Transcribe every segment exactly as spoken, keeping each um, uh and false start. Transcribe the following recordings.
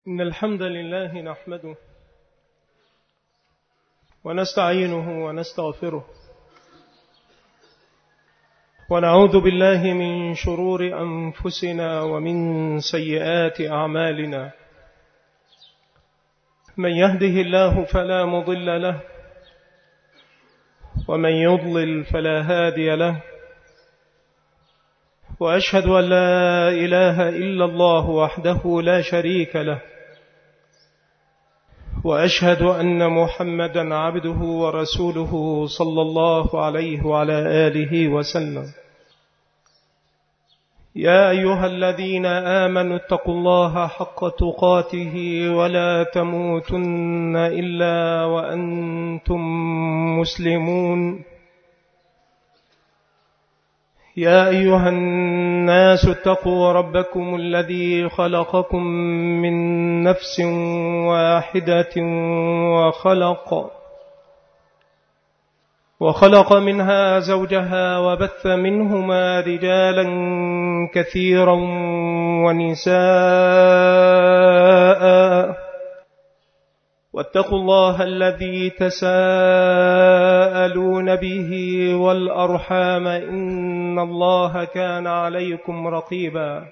إن الحمد لله نحمده ونستعينه ونستغفره ونعوذ بالله من شرور أنفسنا ومن سيئات أعمالنا. من يهده الله فلا مضل له ومن يضلل فلا هادي له، وأشهد أن لا إله إلا الله وحده لا شريك له، وأشهد أن محمدا عبده ورسوله صلى الله عليه وعلى آله وسلم. يا أيها الذين آمنوا اتقوا الله حق تقاته ولا تموتن إلا وأنتم مسلمون. يا أيها الناس اتقوا ربكم الذي خلقكم من نفس واحدة وخلق وخلق منها زوجها وبث منهما رجالا كثيرا ونساء، واتقوا الله الذي تساءلون به والأرحام إن الله كان عليكم رقيبا.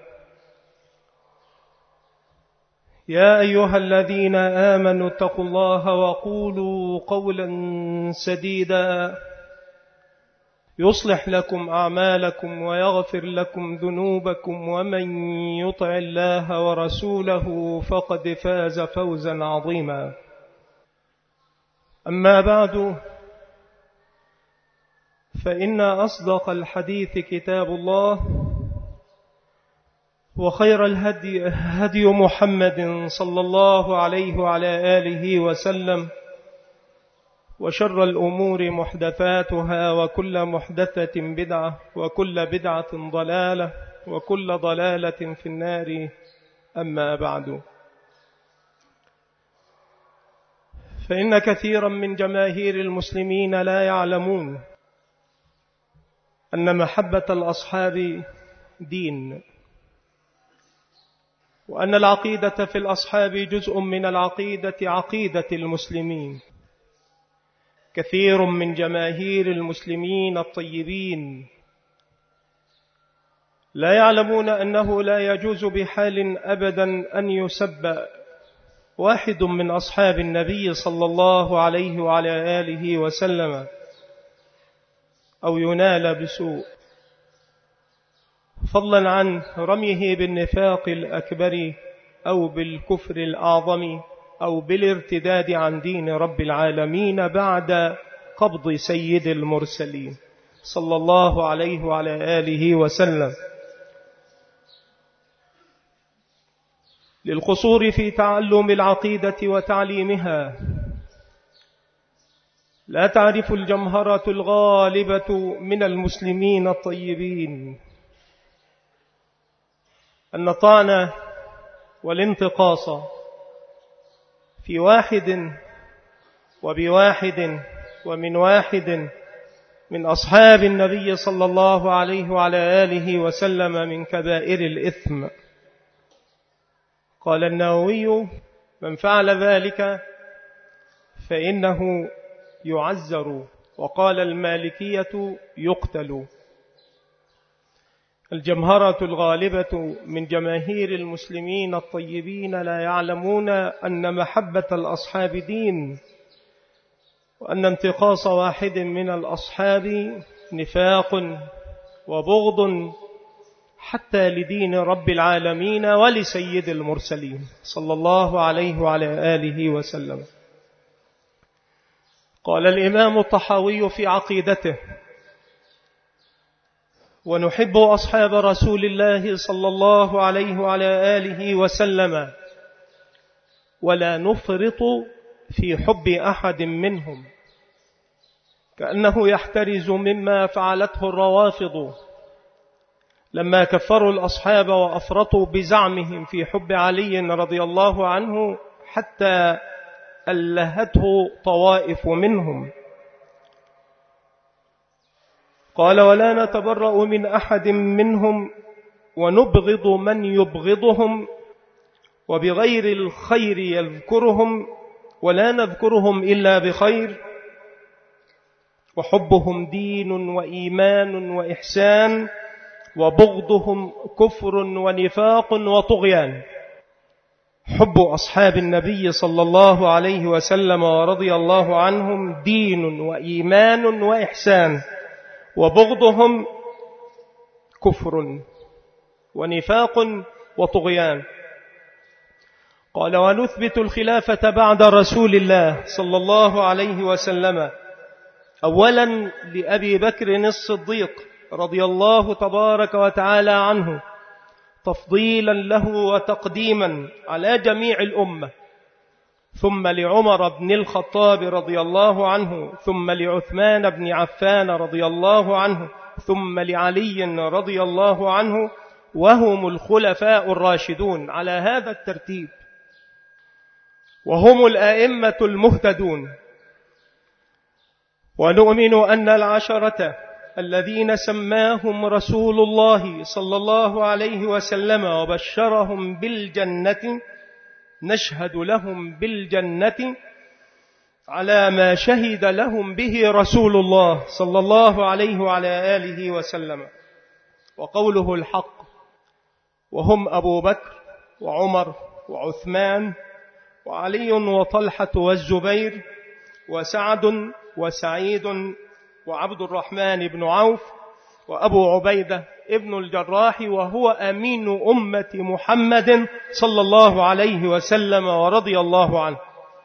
يا أيها الذين آمنوا اتقوا الله وقولوا قولا سديدا يصلح لكم أعمالكم ويغفر لكم ذنوبكم، ومن يطع الله ورسوله فقد فاز فوزا عظيما. أما بعد، فإن أصدق الحديث كتاب الله، وخير الهدي هدي محمد صلى الله عليه وعلى آله وسلم، وشر الأمور محدثاتها، وكل محدثة بدعة، وكل بدعة ضلالة، وكل ضلالة في النار. أما بعد، فإن كثيرا من جماهير المسلمين لا يعلمون أن محبة الأصحاب دين، وأن العقيدة في الأصحاب جزء من العقيدة عقيدة المسلمين. كثير من جماهير المسلمين الطيبين لا يعلمون أنه لا يجوز بحال أبدا أن يسب واحد من أصحاب النبي صلى الله عليه وعلى آله وسلم أو ينال بسوء، فضلا عن رميه بالنفاق الأكبر أو بالكفر الأعظم أو بالارتداد عن دين رب العالمين بعد قبض سيد المرسلين صلى الله عليه وعلى آله وسلم. للقصور في تعلم العقيدة وتعليمها، لا تعرف الجمهرة الغالبة من المسلمين الطيبين أن الطعن والانتقاص في واحد وبواحد ومن واحد من أصحاب النبي صلى الله عليه وعلى آله وسلم من كبائر الإثم. قال النووي: من فعل ذلك فإنه يعزر. وقال المالكية: يقتل. الجمهرة الغالبة من جماهير المسلمين الطيبين لا يعلمون أن محبة الأصحاب دين، وأن انتقاص واحد من الأصحاب نفاق وبغض حتى لدين رب العالمين ولسيد المرسلين صلى الله عليه وعلى آله وسلم. قال الإمام الطحاوي في عقيدته: ونحب أصحاب رسول الله صلى الله عليه وعلى آله وسلم ولا نفرط في حب أحد منهم، كأنه يحترز مما فعلته الروافض لما كفروا الأصحاب وأفرطوا بزعمهم في حب علي رضي الله عنه حتى ألهته طوائف منهم. قال: ولا نتبرأ من أحد منهم ونبغض من يبغضهم وبغير الخير يذكرهم ولا نذكرهم إلا بخير، وحبهم دين وإيمان وإحسان، وبغضهم كفر ونفاق وطغيان. حب أصحاب النبي صلى الله عليه وسلم ورضي الله عنهم دين وإيمان وإحسان، وبغضهم كفر ونفاق وطغيان. قال: ونثبت الخلافة بعد رسول الله صلى الله عليه وسلم أولا لأبي بكر الصديق رضي الله تبارك وتعالى عنه، تفضيلا له وتقديما على جميع الأمة، ثم لعمر بن الخطاب رضي الله عنه، ثم لعثمان بن عفان رضي الله عنه، ثم لعلي رضي الله عنه، وهم الخلفاء الراشدون على هذا الترتيب، وهم الأئمة المهتدون. ونؤمن أن العشرة الذين سماهم رسول الله صلى الله عليه وسلم وبشرهم بالجنة نشهد لهم بالجنة على ما شهد لهم به رسول الله صلى الله عليه وعلى آله وسلم، وقوله الحق. وهم أبو بكر وعمر وعثمان وعلي وطلحة والزبير وسعد وسعيد وعبد الرحمن بن عوف وأبو عبيدة ابن الجراح، وهو أمين أمة محمد صلى الله عليه وسلم ورضي الله عنه.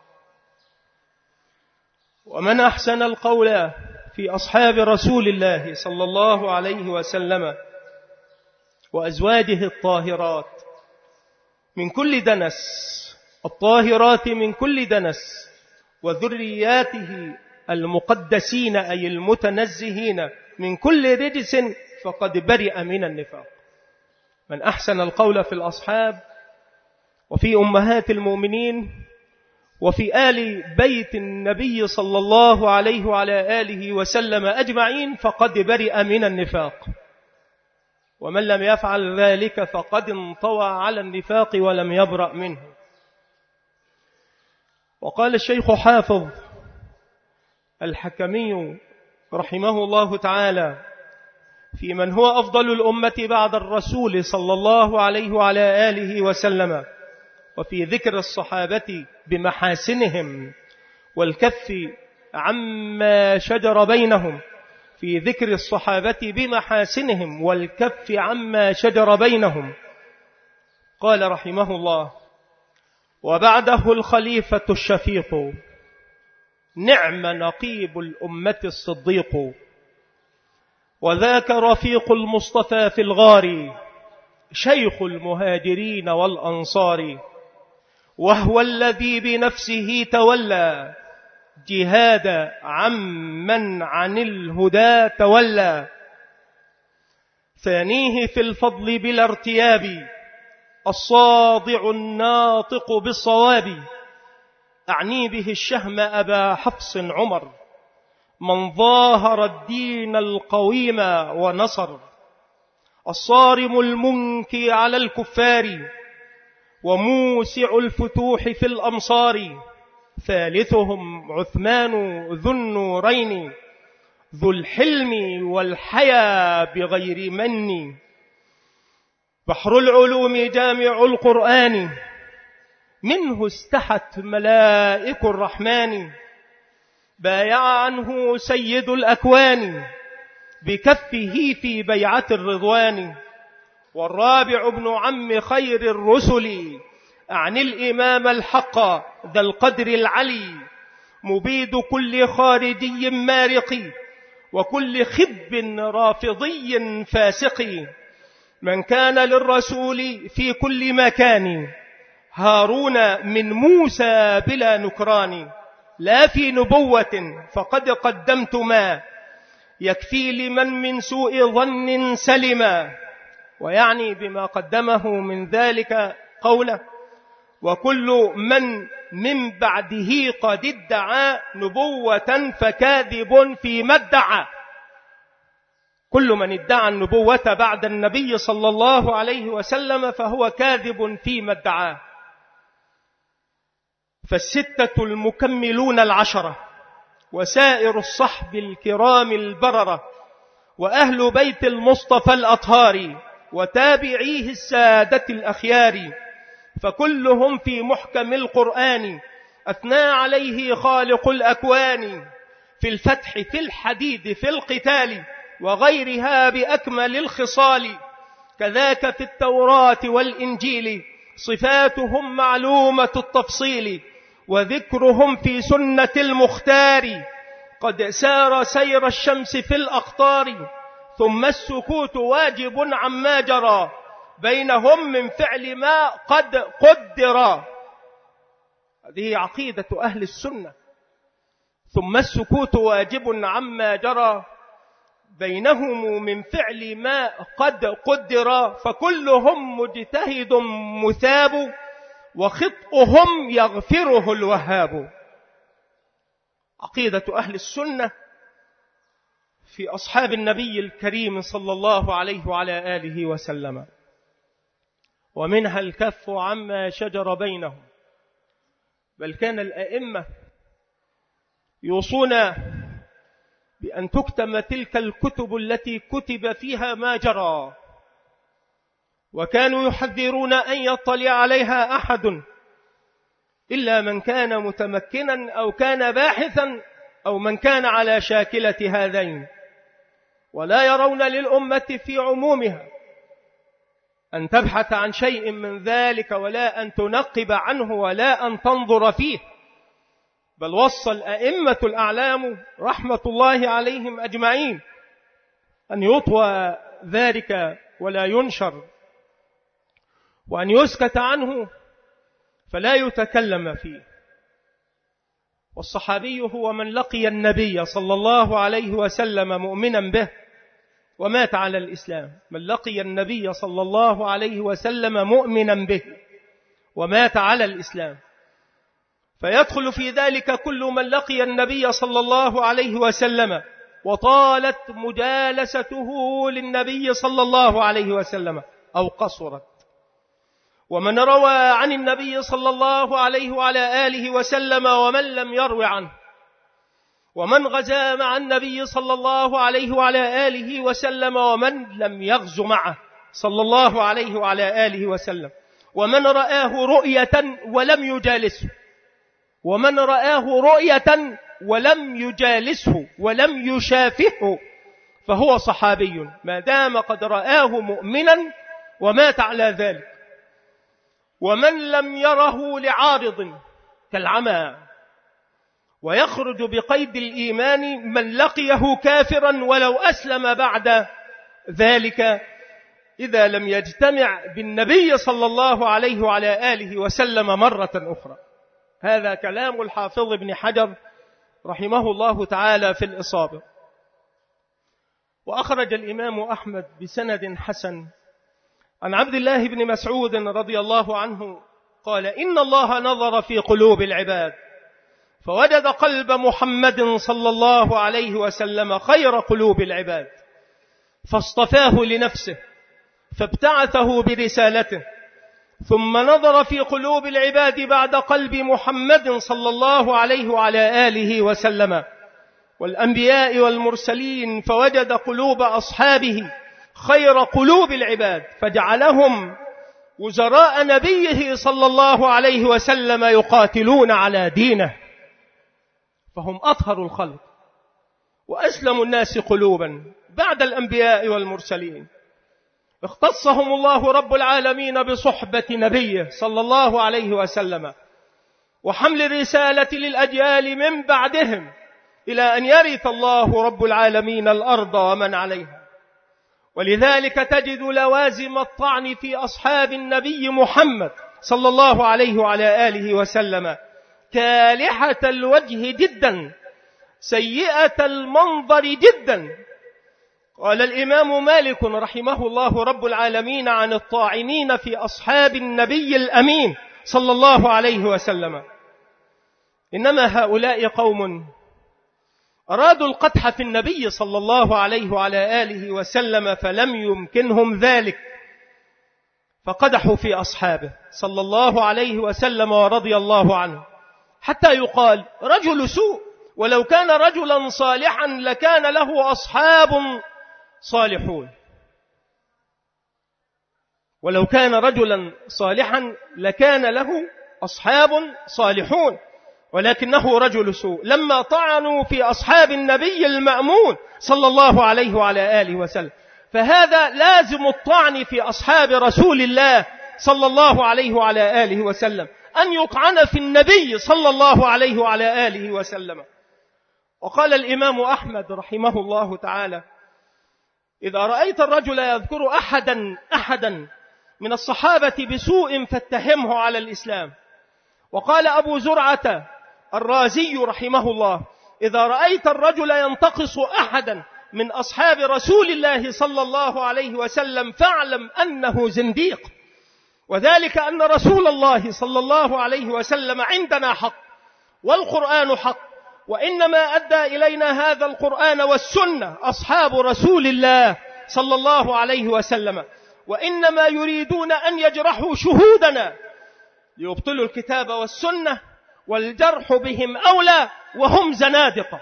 ومن أحسن القول في أصحاب رسول الله صلى الله عليه وسلم وأزواجه الطاهرات من كل دنس، الطاهرات من كل دنس، وذرياته المقدسين أي المتنزهين من كل رجس، فقد برئ من النفاق. من أحسن القول في الأصحاب وفي أمهات المؤمنين وفي آل بيت النبي صلى الله عليه وعلى آله وسلم أجمعين فقد برئ من النفاق، ومن لم يفعل ذلك فقد انطوى على النفاق ولم يبرأ منه. وقال الشيخ حافظ الحكمي رحمه الله تعالى في من هو أفضل الأمة بعد الرسول صلى الله عليه وعلى آله وسلم، وفي ذكر الصحابة بمحاسنهم والكف عما شجر بينهم، في ذكر الصحابة بمحاسنهم والكف عما شجر بينهم، قال رحمه الله: وبعده الخليفة الشفيق، نعم نقيب الأمة الصديق، وذاك رفيق المصطفى في الغار، شيخ المهاجرين والأنصار، وهو الذي بنفسه تولى جهاد عمن عن الهدى تولى، ثانيه في الفضل بلا ارتياب، الصادع الناطق بالصواب، أعني به الشهم أبا حفص عمر، من ظاهر الدين القويم ونصر، الصارم المنكي على الكفار، وموسع الفتوح في الأمصار، ثالثهم عثمان ذو النورين، ذو الحلم والحيا بغير من، بحر العلوم جامع القرآن، منه استحت ملائك الرحمن، بايع عنه سيد الأكوان بكفه في بيعة الرضوان، والرابع ابن عم خير الرسل، أعني الإمام الحق ذا القدر العلي، مبيد كل خارجي مارق، وكل خب رافضي فاسق، من كان للرسول في كل مكان، هارون من موسى بلا نكران، لا في نبوة فقد قدمت ما يكفي لمن من سوء ظن سلما، ويعني بما قدمه من ذلك قوله: وكل من من بعده قد ادعى نبوة فكاذب فيما ادعى. كل من ادعى النبوة بعد النبي صلى الله عليه وسلم فهو كاذب فيما ادعاه. فالستة المكملون العشرة وسائر الصحب الكرام البررة وأهل بيت المصطفى الأطهار وتابعيه السادة الأخيار، فكلهم في محكم القرآن أثنى عليه خالق الأكوان، في الفتح في الحديد في القتال وغيرها بأكمل الخصال، كذاك في التوراة والإنجيل صفاتهم معلومة التفصيل، وذكرهم في سنة المختار قد سار سير الشمس في الأقطار، ثم السكوت واجب عما جرى بينهم من فعل ما قد قدر. هذه عقيدة أهل السنة، ثم السكوت واجب عما جرى بينهم من فعل ما قد قدر، فكلهم مجتهد مثاب وخطئهم يغفره الوهاب. عقيدة أهل السنة في أصحاب النبي الكريم صلى الله عليه وعلى آله وسلم، ومنها الكف عما شجر بينهم، بل كان الأئمة يوصون بأن تكتم تلك الكتب التي كتب فيها ما جرى، وكانوا يحذرون أن يطلع عليها أحد إلا من كان متمكنا أو كان باحثا أو من كان على شاكلة هذين، ولا يرون للأمة في عمومها أن تبحث عن شيء من ذلك ولا أن تنقب عنه ولا أن تنظر فيه، بل وصى الأئمة الأعلام رحمة الله عليهم أجمعين أن يطوى ذلك ولا ينشر، وأن يسكت عنه فلا يتكلم فيه. والصحابي هو من لقي النبي صلى الله عليه وسلم مؤمنا به ومات على الإسلام، من لقي النبي صلى الله عليه وسلم مؤمنا به ومات على الإسلام، فيدخل في ذلك كل من لقي النبي صلى الله عليه وسلم وطالت مجالسته للنبي صلى الله عليه وسلم أو قصرت، ومن روى عن النبي صلى الله عليه وعلى آله وسلم ومن لم يروي عنه، ومن غزا مع النبي صلى الله عليه وعلى آله وسلم ومن لم يغز معه صلى الله عليه وعلى آله وسلم، ومن رآه رؤية ولم يجالسه، ومن رآه رؤية ولم يجالسه ولم يشافهه فهو صحابي ما دام قد رآه مؤمنا ومات على ذلك. ومن لم يره لعارض كالعمى ويخرج بقيد الإيمان من لقيه كافرا ولو أسلم بعد ذلك إذا لم يجتمع بالنبي صلى الله عليه وعلى آله وسلم مرة أخرى. هذا كلام الحافظ ابن حجر رحمه الله تعالى في الإصابة. وأخرج الإمام أحمد بسند حسن عن عبد الله بن مسعود رضي الله عنه قال: إن الله نظر في قلوب العباد فوجد قلب محمد صلى الله عليه وسلم خير قلوب العباد، فاصطفاه لنفسه فابتعثه برسالته، ثم نظر في قلوب العباد بعد قلب محمد صلى الله عليه وعلى آله وسلم والأنبياء والمرسلين فوجد قلوب أصحابه خير قلوب العباد، فجعلهم وزراء نبيه صلى الله عليه وسلم يقاتلون على دينه، فهم أطهر الخلق وأسلم الناس قلوبا بعد الأنبياء والمرسلين. اختصهم الله رب العالمين بصحبة نبيه صلى الله عليه وسلم وحمل الرسالة للأجيال من بعدهم إلى أن يرث الله رب العالمين الأرض ومن عليها. ولذلك تجد لوازم الطعن في أصحاب النبي محمد صلى الله عليه وعلى آله وسلم كالحة الوجه جدا سيئة المنظر جدا. قال الإمام مالك رحمه الله رب العالمين عن الطاعنين في أصحاب النبي الأمين صلى الله عليه وسلم: إنما هؤلاء قوم أرادوا القدح في النبي صلى الله عليه وعلى آله وسلم فلم يمكنهم ذلك فقدحوا في أصحابه صلى الله عليه وسلم ورضي الله عنه، حتى يقال رجل سوء، ولو كان رجلا صالحا لكان له أصحاب صالحون. ولو كان رجلا صالحا لكان له أصحاب صالحون، ولكنه رجل سوء. لما طعنوا في أصحاب النبي المأمون صلى الله عليه وعلى آله وسلم، فهذا لازم الطعن في أصحاب رسول الله صلى الله عليه وعلى آله وسلم، أن يطعن في النبي صلى الله عليه وعلى آله وسلم. وقال الإمام أحمد رحمه الله تعالى: إذا رأيت الرجل يذكر أحدا أحدا من الصحابة بسوء فاتهمه على الإسلام. وقال أبو زرعة الرازي رحمه الله: إذا رأيت الرجل ينتقص أحدا من أصحاب رسول الله صلى الله عليه وسلم فاعلم أنه زنديق، وذلك أن رسول الله صلى الله عليه وسلم عندنا حق، والقرآن حق، وإنما أدى إلينا هذا القرآن والسنة أصحاب رسول الله صلى الله عليه وسلم، وإنما يريدون أن يجرحوا شهودنا ليبطلوا الكتاب والسنة، والجرح بهم أولى وهم زنادقة.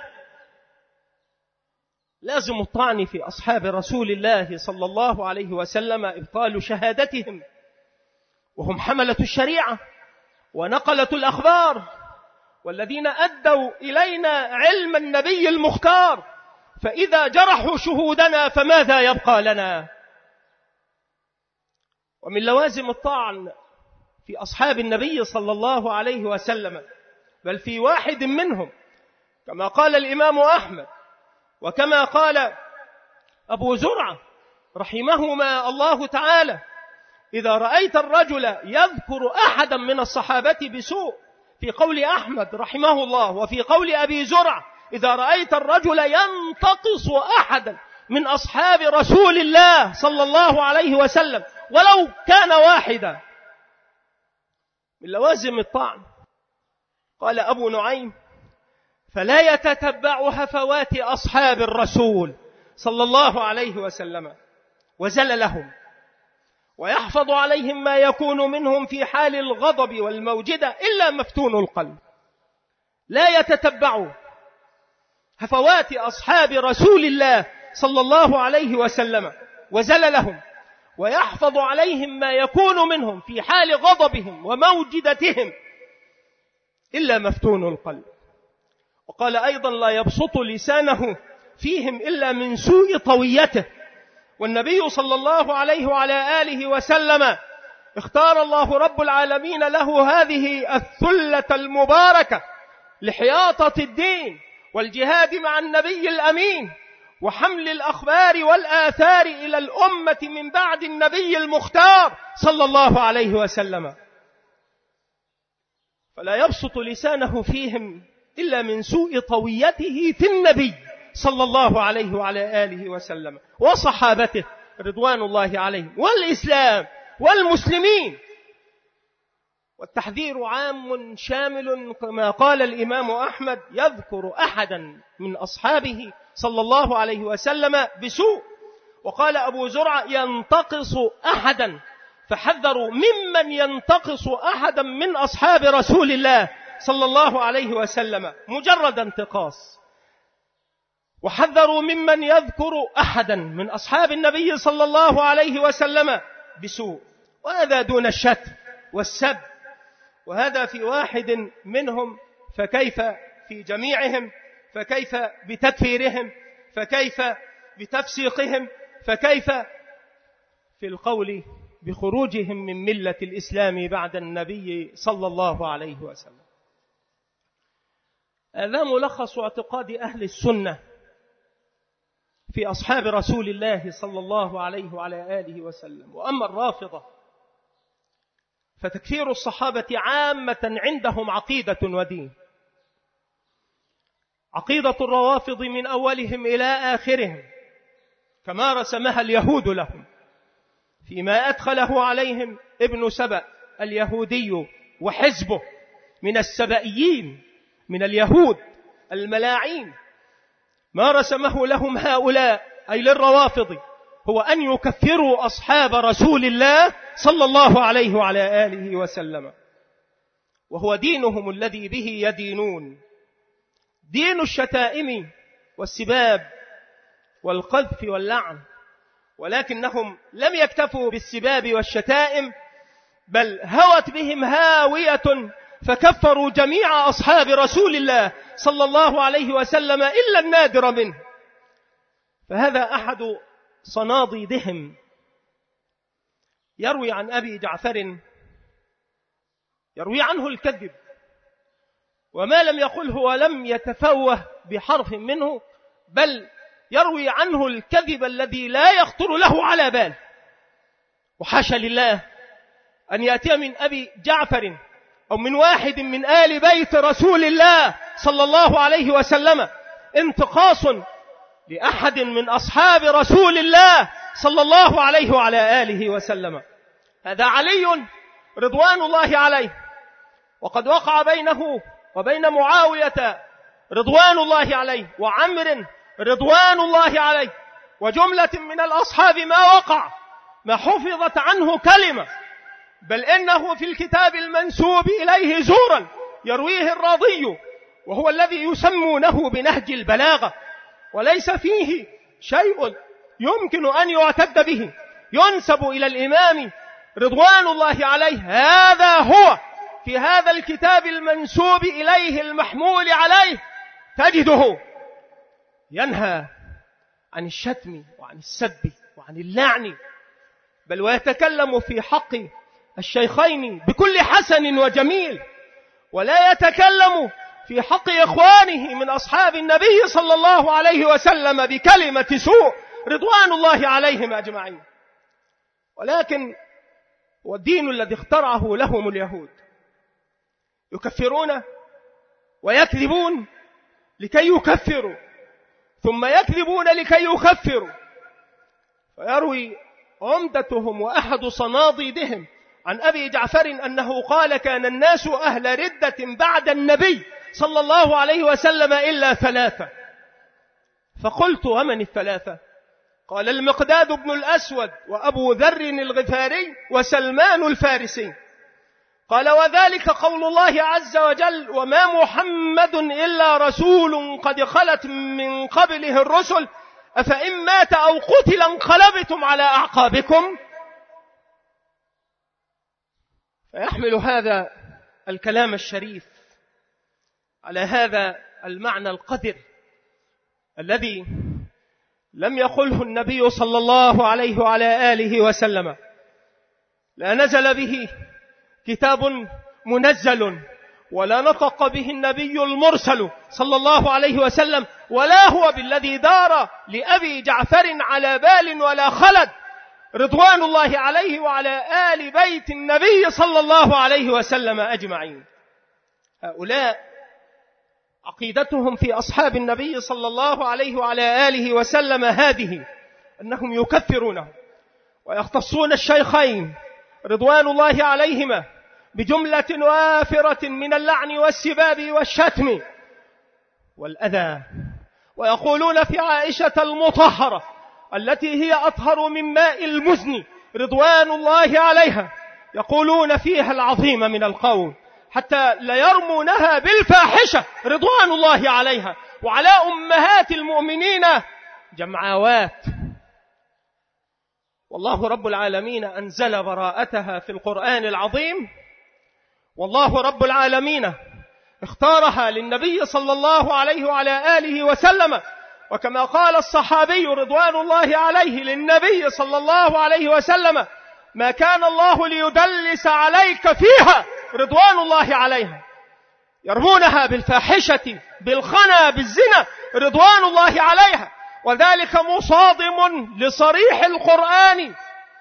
لازم الطعن في أصحاب رسول الله صلى الله عليه وسلم إبطال شهادتهم، وهم حملة الشريعة ونقلة الأخبار، والذين أدوا إلينا علم النبي المختار، فإذا جرحوا شهودنا فماذا يبقى لنا؟ ومن لوازم الطعن في أصحاب النبي صلى الله عليه وسلم، بل في واحد منهم، كما قال الإمام أحمد وكما قال أبو زرعة رحمهما الله تعالى: إذا رأيت الرجل يذكر أحدا من الصحابة بسوء، في قول أحمد رحمه الله، وفي قول أبي زرعة: إذا رأيت الرجل ينتقص أحدا من أصحاب رسول الله صلى الله عليه وسلم ولو كان واحدا. من لوازم الطعن قال أبو نعيم: فلا يتتبع هفوات أصحاب الرسول صلى الله عليه وسلم وزللهم، ويحفظ عليهم ما يكون منهم في حال الغضب والموجدة إلا مفتون القلب. لا يتتبع هفوات أصحاب رسول الله صلى الله عليه وسلم وزللهم، ويحفظ عليهم ما يكون منهم في حال غضبهم وموجدتهم إلا مفتون القلب. وقال أيضا: لا يبسط لسانه فيهم إلا من سوء طويته. والنبي صلى الله عليه وعلى آله وسلم اختار الله رب العالمين له هذه الثلة المباركة لحياطة الدين والجهاد مع النبي الأمين وحمل الأخبار والآثار إلى الأمة من بعد النبي المختار صلى الله عليه وسلم، فلا يبسط لسانه فيهم إلا من سوء طويته في النبي صلى الله عليه وعلى آله وسلم وصحابته رضوان الله عليهم والإسلام والمسلمين. والتحذير عام شامل، كما قال الإمام أحمد: يذكر أحدا من أصحابه صلى الله عليه وسلم بسوء. وقال أبو زرعة: ينتقص أحدا، فحذروا ممن ينتقص أحدا من أصحاب رسول الله صلى الله عليه وسلم مجرد انتقاص، وحذروا ممن يذكر أحدا من أصحاب النبي صلى الله عليه وسلم بسوء، وهذا دون الشتم والسب، وهذا في واحد منهم، فكيف في جميعهم؟ فكيف بتكفيرهم؟ فكيف بتفسيقهم؟ فكيف في القول بخروجهم من ملة الإسلام بعد النبي صلى الله عليه وسلم؟ هذا ملخص اعتقاد أهل السنة في أصحاب رسول الله صلى الله عليه وعلى آله وسلم. وأما الرافضة فتكفير الصحابة عامة عندهم عقيدة ودين. عقيدة الروافض من أولهم إلى آخرهم كما رسمها اليهود لهم، فيما أدخله عليهم ابن سبأ اليهودي وحزبه من السبائيين من اليهود الملاعين. ما رسمه لهم هؤلاء أي للروافض هو أن يكفروا أصحاب رسول الله صلى الله عليه وعلى آله وسلم. وهو دينهم الذي به يدينون، دين الشتائم والسباب والقذف واللعن، ولكنهم لم يكتفوا بالسباب والشتائم، بل هوت بهم هاوية فكفروا جميع أصحاب رسول الله صلى الله عليه وسلم إلا النادر منه. فهذا أحد صناديدهم، يروي عن أبي جعفر، يروي عنه الكذب، وما لم يقله ولم يتفوه بحرف منه، بل يروي عنه الكذب الذي لا يخطر له على بال. وحاشا لله أن يأتي من أبي جعفر أو من واحد من آل بيت رسول الله صلى الله عليه وسلم انتقاص لأحد من أصحاب رسول الله صلى الله عليه وعلى آله وسلم. هذا علي رضوان الله عليه، وقد وقع بينه وبين معاوية رضوان الله عليه وعمر رضوان الله عليه وجملة من الأصحاب ما وقع ما حفظت عنه كلمة، بل إنه في الكتاب المنسوب إليه زورا يرويه الرضي، وهو الذي يسمونه بنهج البلاغة، وليس فيه شيء يمكن أن يعتد به ينسب إلى الإمام رضوان الله عليه. هذا هو في هذا الكتاب المنسوب إليه المحمول عليه تجده ينهى عن الشتم وعن السب وعن اللعن، بل ويتكلم في حق الشيخين بكل حسن وجميل، ولا يتكلم في حق إخوانه من أصحاب النبي صلى الله عليه وسلم بكلمة سوء رضوان الله عليهم أجمعين. ولكن والدين الذي اخترعه لهم اليهود، يكفرون ويكذبون لكي يكفروا، ثم يكذبون لكي يكفروا. فيروي عمدتهم وأحد صناديدهم عن أبي جعفر أنه قال: كان الناس أهل ردة بعد النبي صلى الله عليه وسلم إلا ثلاثة. فقلت: ومن الثلاثة؟ قال: المقداد بن الأسود وأبو ذر الغفاري وسلمان الفارسي. قال: وذلك قول الله عز وجل: وما محمد إلا رسول قد خلت من قبله الرسل أفإن مات أو قتل انقلبتم على أعقابكم. فيحمل هذا الكلام الشريف على هذا المعنى القدر الذي لم يقله النبي صلى الله عليه وعلى آله وسلم. لا نزل به كتاب منزل، ولا نطق به النبي المرسل صلى الله عليه وسلم، ولا هو بالذي دار لأبي جعفر على بال ولا خلد رضوان الله عليه وعلى آل بيت النبي صلى الله عليه وسلم أجمعين. هؤلاء عقيدتهم في أصحاب النبي صلى الله عليه وعلى آله وسلم هذه، أنهم يكفرونه ويختصون الشيخين رضوان الله عليهما بجملة وافرة من اللعن والسباب والشتم والأذى، ويقولون في عائشة المطهرة التي هي أطهر من ماء المزن رضوان الله عليها، يقولون فيها العظيم من القول، حتى ليرمونها بالفاحشة رضوان الله عليها وعلى أمهات المؤمنين جمعاوات. والله رب العالمين أنزل براءتها في القرآن العظيم، والله رب العالمين اختارها للنبي صلى الله عليه وعلى آله وسلم، وكما قال الصحابي رضوان الله عليه للنبي صلى الله عليه وسلم: ما كان الله ليدلس عليك فيها رضوان الله عليها. يرمونها بالفاحشة بالخنا بالزنا رضوان الله عليها، وذلك مصادم لصريح القرآن،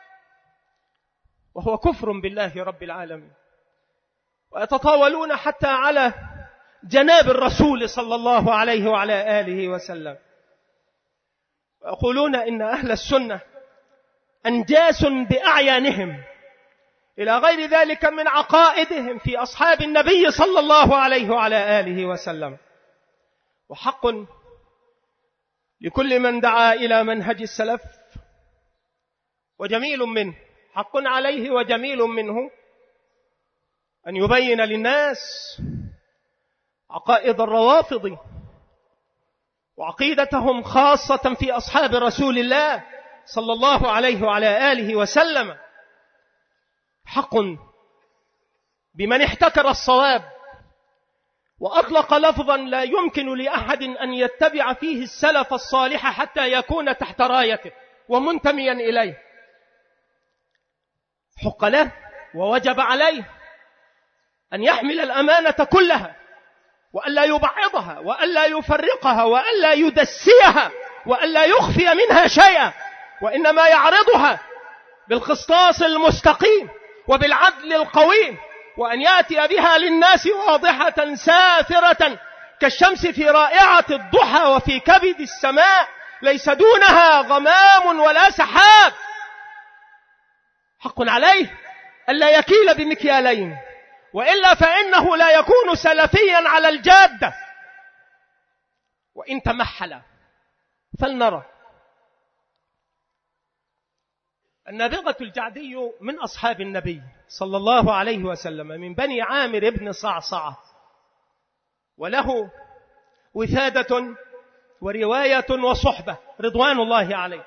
وهو كفر بالله رب العالمين. ويتطاولون حتى على جناب الرسول صلى الله عليه وعلى آله وسلم، ويقولون إن أهل السنة أنجاس بأعيانهم إلى غير ذلك من عقائدهم في أصحاب النبي صلى الله عليه وعلى آله وسلم. وحق لكل من دعا إلى منهج السلف، وجميل منه، حق عليه وجميل منه أن يبين للناس عقائد الروافض وعقيدتهم خاصة في أصحاب رسول الله صلى الله عليه وعلى آله وسلم. حق بمن احتكر الصواب وأطلق لفظا لا يمكن لأحد أن يتبع فيه السلف الصالح حتى يكون تحت رايته ومنتميا إليه. حق له ووجب عليه أن يحمل الأمانة كلها وألا يبعضها وألا يفرقها وألا يدسيها وألا يخفي منها شيئا، وإنما يعرضها بالقسطاس المستقيم وبالعدل القويم، وأن يأتي بها للناس واضحة سافرة كالشمس في رائعة الضحى وفي كبد السماء ليس دونها غمام ولا سحاب. حق عليه ألا يكيل بمكيالين، وإلا فإنه لا يكون سلفيا على الجادة. وإن تمحل فلنرى. النابغة الجعدي من أصحاب النبي صلى الله عليه وسلم من بني عامر بن صعصعة، وله وثادة ورواية وصحبة رضوان الله عليه.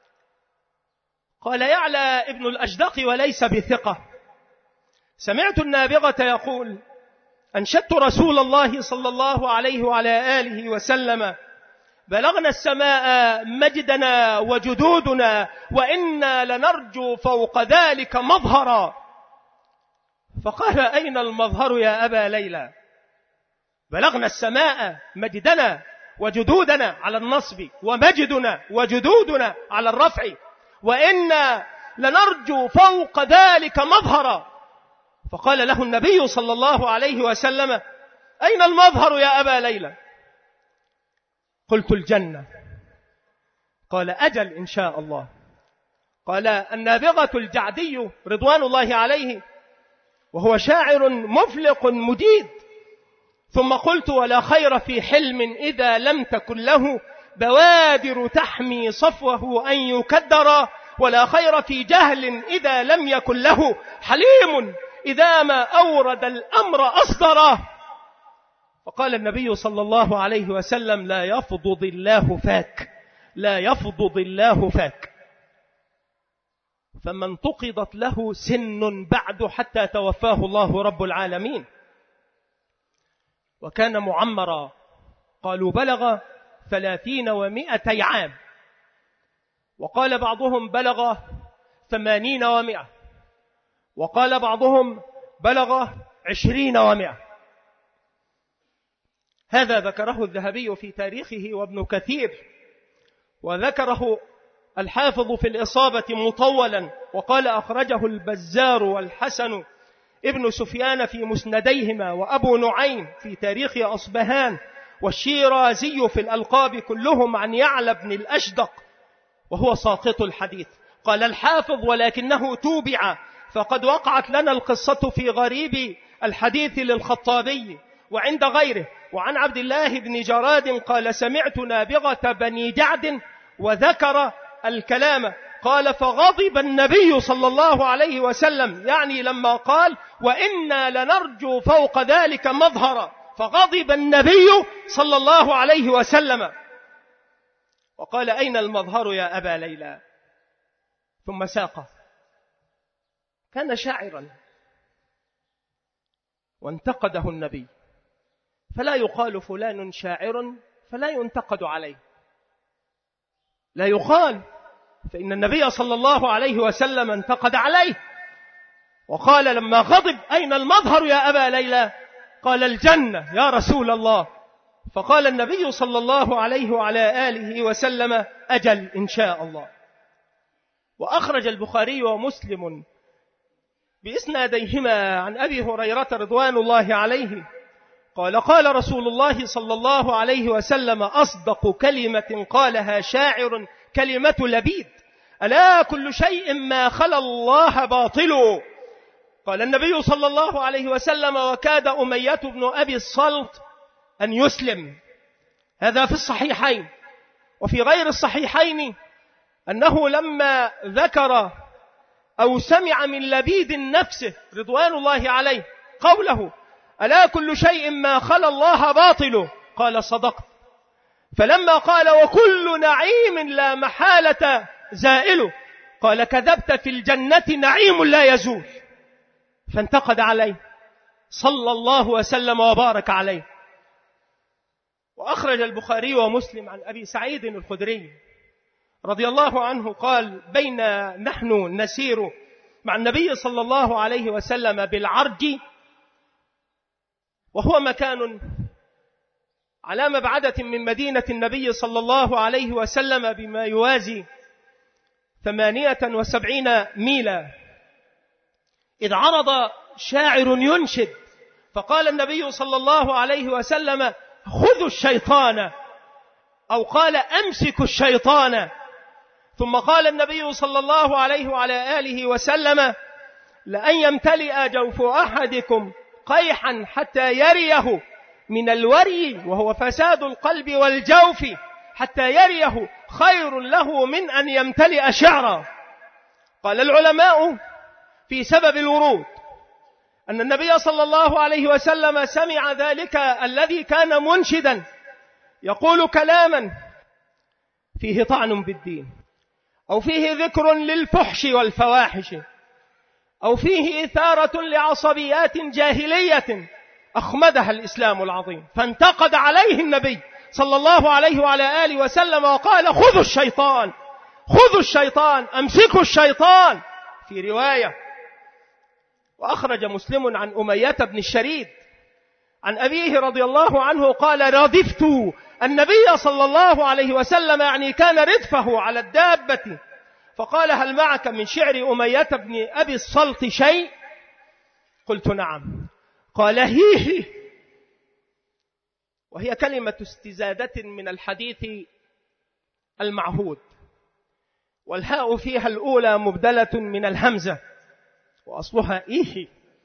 قال يعلى ابن الأجدق وليس بثقة: سمعت النابغة يقول: أنشدت رسول الله صلى الله عليه وعلى آله وسلم: بلغنا السماء مجدنا وجدودنا وإنا لنرجو فوق ذلك مظهرا. فقال: أين المظهر يا أبا ليلى؟ بلغنا السماء مجدنا وجدودنا على النصب، ومجدنا وجدودنا على الرفع، وإنا لنرجو فوق ذلك مظهرا. فقال له النبي صلى الله عليه وسلم: أين المظهر يا أبا ليلى؟ قلت: الجنة. قال: أجل إن شاء الله. قال النابغة الجعدي رضوان الله عليه وهو شاعر مفلق مجيد: ثم قلت: ولا خير في حلم إذا لم تكن له بوادر تحمي صفوه أن يكدر، ولا خير في جهل إذا لم يكن له حليم إذا ما أورد الأمر أصدره. فقال النبي صلى الله عليه وسلم: لا يفضض الله فاك، لا يفضض الله فاك. فمن انتقضت له سن بعد حتى توفاه الله رب العالمين. وكان معمرا، قالوا بلغ ثلاثين ومائتي عام، وقال بعضهم بلغ ثمانين ومائة، وقال بعضهم بلغ عشرين ومائة. هذا ذكره الذهبي في تاريخه وابن كثير، وذكره الحافظ في الإصابة مطولا، وقال أخرجه البزار والحسن ابن سفيان في مسنديهما، وأبو نعيم في تاريخ أصبهان، والشيرازي في الألقاب، كلهم عن يعلى بن الأشدق، وهو ساقط الحديث. قال الحافظ: ولكنه توبع، فقد وقعت لنا القصة في غريب الحديث للخطابي وعند غيره. وعن عبد الله بن جراد قال: سمعت نابغة بني جعد وذكر الكلام. قال: فغضب النبي صلى الله عليه وسلم، يعني لما قال: وإنا لنرجو فوق ذلك مظهرا، فغضب النبي صلى الله عليه وسلم وقال: أين المظهر يا أبا ليلى؟ ثم ساقه. كان شاعرا وانتقده النبي، فلا يقال فلان شاعر فلا ينتقد عليه، لا يقال، فإن النبي صلى الله عليه وسلم انتقد عليه وقال لما غضب: أين المظهر يا أبا ليلى؟ قال: الجنة يا رسول الله. فقال النبي صلى الله عليه وعلى آله وسلم: أجل إن شاء الله. وأخرج البخاري ومسلم بإسناديهما عن أبي هريرة رضوان الله عليه قال: قال رسول الله صلى الله عليه وسلم: أصدق كلمة قالها شاعر كلمة لبيد: ألا كل شيء ما خلا الله باطل. قال النبي صلى الله عليه وسلم: وكاد أمية بن أبي الصلت أن يسلم. هذا في الصحيحين. وفي غير الصحيحين أنه لما ذكر أو سمع من لبيد نفسه رضوان الله عليه قوله: ألا كل شيء ما خلا الله باطل؟ قال: صدقت. فلما قال: وكل نعيم لا محالة زائل؟ قال: كذبت، في الجنة نعيم لا يزول. فانتقد عليه صلى الله وسلم وبارك عليه. وأخرج البخاري ومسلم عن أبي سعيد الخدري رضي الله عنه قال: بين نحن نسير مع النبي صلى الله عليه وسلم بالعرج، وهو مكان على مبعدة من مدينة النبي صلى الله عليه وسلم بما يوازي ثمانية وسبعين ميلا، إذ عرض شاعر ينشد، فقال النبي صلى الله عليه وسلم: خذوا الشيطان، أو قال: أمسكوا الشيطان. ثم قال النبي صلى الله عليه وعلى آله وسلم: لأن يمتلئ جوف أحدكم قيحا حتى يريه من الوري، وهو فساد القلب والجوف، حتى يريه خير له من أن يمتلئ شعرا. قال العلماء في سبب الورود أن النبي صلى الله عليه وسلم سمع ذلك الذي كان منشدا يقول كلاما فيه طعن بالدين، أو فيه ذكر للفحش والفواحش، أو فيه إثارة لعصبيات جاهلية أخمدها الإسلام العظيم، فانتقد عليه النبي صلى الله عليه وعلى آله وسلم وقال: خذوا الشيطان، خذوا الشيطان، أمسكوا الشيطان، في رواية. وأخرج مسلم عن أمية بن الشريد عن أبيه رضي الله عنه قال: ردفت النبي صلى الله عليه وسلم، يعني كان ردفه على الدابة، فقال: هل معك من شعر أمية بن أبي الصلت شيء؟ قلت: نعم. قال: هيه، وهي كلمة استزادة من الحديث المعهود، والهاء فيها الأولى مبدلة من الهمزة، وأصلها إيه،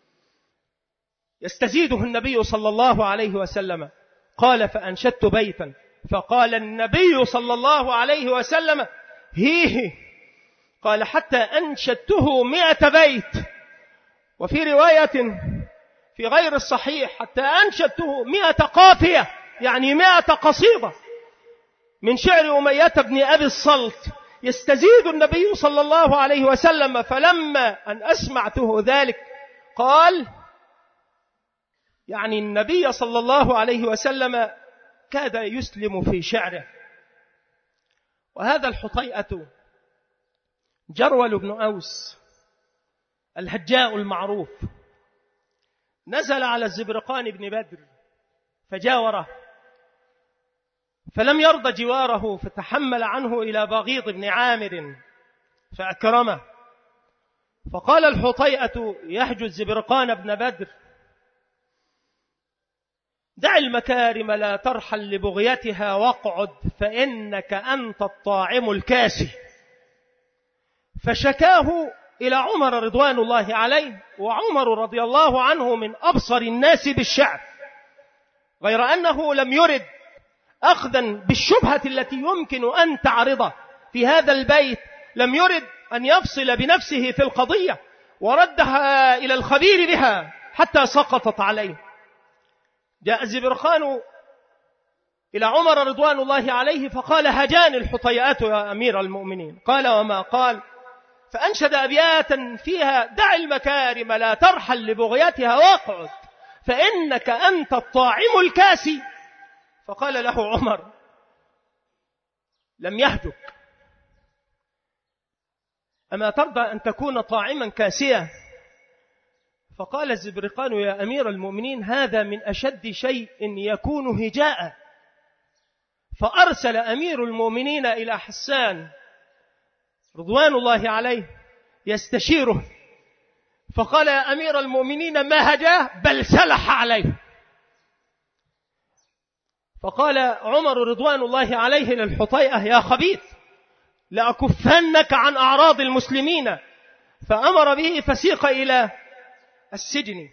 يستزيده النبي صلى الله عليه وسلم. قال: فأنشدت بيتا، فقال النبي صلى الله عليه وسلم: هيه. قال: حتى أنشدته مئة بيت، وفي رواية في غير الصحيح: حتى أنشدته مئة قافية، يعني مئة قصيدة من شعر أمية بن أبي الصلت، يستزيد النبي صلى الله عليه وسلم. فلما أن أسمعته ذلك قال، يعني النبي صلى الله عليه وسلم كاد يسلم في شعره. وهذا الحطيئة جرول بن أوس الهجاء المعروف نزل على الزبرقان بن بدر فجاوره، فلم يرضى جواره، فتحمل عنه إلى بغيض بن عامر فأكرمه. فقال الحطيئة يهجو الزبرقان بن بدر: دع المكارم لا ترحل لبغيتها، واقعد فإنك أنت الطاعم الكاسي. فشكاه إلى عمر رضوان الله عليه، وعمر رضي الله عنه من أبصر الناس بالشعر، غير أنه لم يرد أخذا بالشبهة التي يمكن أن تعرض في هذا البيت، لم يرد أن يفصل بنفسه في القضية، وردها إلى الخبير بها حتى سقطت عليه. جاء الزبرقان إلى عمر رضوان الله عليه فقال: هجان الحطيئات يا أمير المؤمنين. قال: وما قال؟ فأنشد أبياتا فيها: دع المكارم لا ترحل لبغيتها، واقعد فإنك أنت الطاعم الكاسي. فقال له عمر: لم يهجك، أما ترضى أن تكون طاعما كاسيا؟ فقال الزبرقان: يا أمير المؤمنين، هذا من أشد شيء يكون هجاء. فأرسل أمير المؤمنين إلى حسان رضوان الله عليه يستشيره، فقال: يا أمير المؤمنين، ما هجاه بل سلح عليه. فقال عمر رضوان الله عليه للحطيئة: يا خبيث، لأكفنك عن أعراض المسلمين. فأمر به فسيق إلى السجن.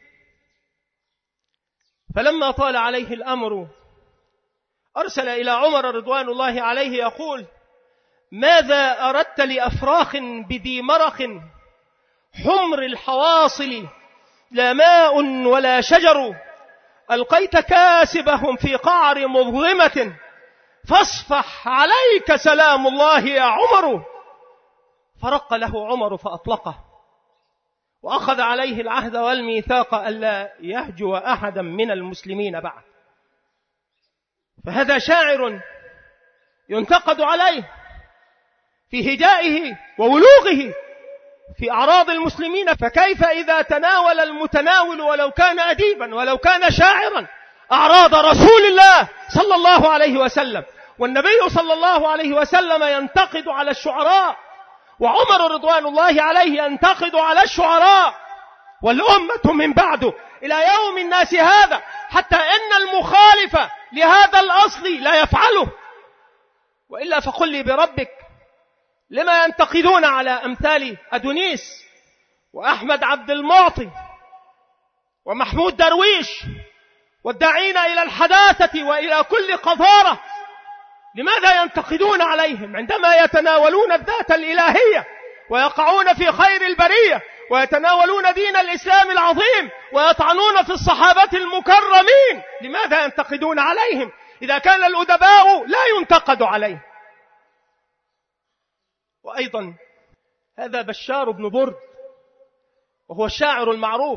فلما طال عليه الأمر أرسل إلى عمر رضوان الله عليه يقول: ماذا أردت لأفراخ بذي مرخ حمر الحواصل لا ماء ولا شجر، ألقيت كاسبهم في قعر مظلمة، فاصفح عليك سلام الله يا عمر. فرق له عمر فأطلقه، وأخذ عليه العهد والميثاق ألا يهجو أحدا من المسلمين بعد. فهذا شاعر ينتقد عليه في هجائه وولوغه في أعراض المسلمين، فكيف إذا تناول المتناول ولو كان أديبا ولو كان شاعرا أعراض رسول الله صلى الله عليه وسلم؟ والنبي صلى الله عليه وسلم ينتقد على الشعراء، وعمر رضوان الله عليه ينتقد على الشعراء، والأمة من بعده إلى يوم الناس هذا، حتى إن المخالف لهذا الأصل لا يفعله. وإلا فقل لي بربك، لما ينتقدون على أمثال أدونيس وأحمد عبد المعطي ومحمود درويش والداعين إلى الحداثة وإلى كل قذارة؟ لماذا ينتقدون عليهم عندما يتناولون الذات الإلهية ويقعون في خير البرية ويتناولون دين الإسلام العظيم ويطعنون في الصحابة المكرمين؟ لماذا ينتقدون عليهم إذا كان الأدباء لا ينتقد عليهم؟ وأيضا هذا بشار بن برد، وهو الشاعر المعروف،